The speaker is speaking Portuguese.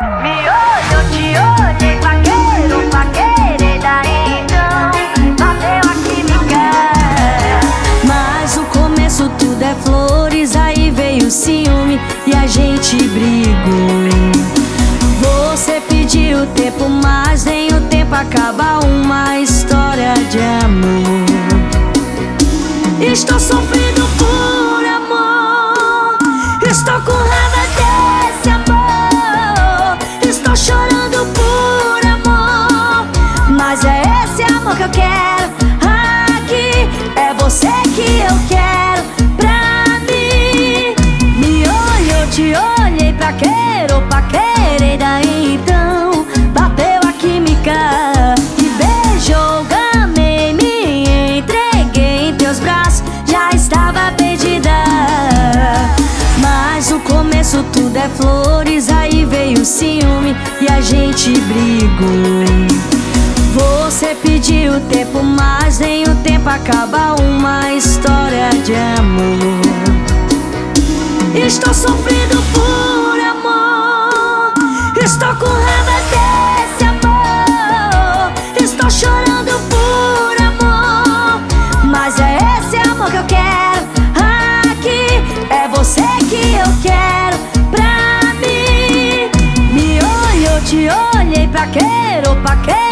Me olhou, te olhei, paqueiro, paquerei, daí então bateu a química. Mas o começo tudo é flores, aí veio o ciúme e a gente brigou. Você pediu tempo, mas nem o tempo acaba uma história de amor. Estou sofrendo por amor, estou com raiva desse amor, estou chorando por amor, mas é esse amor que eu quero aqui, é você que eu quero pra mim. Me olhou, te olhei, paqueiro, paquerei, daí então bateu a química. Me beijou, gamei, me entreguei em teus braços, já estava perdida. Mas o começo tudo é flores, aí veio o ciúme e a gente brigou. Você pediu tempo, mas nem o tempo acaba uma história de amor. Estou sofrendo por amor, estou com raiva desse amor, estou chorando por amor, mas é esse amor que eu quero aqui, é você que eu quero pra mim. Me olhou, te olhei, paqueiro, paqueiro,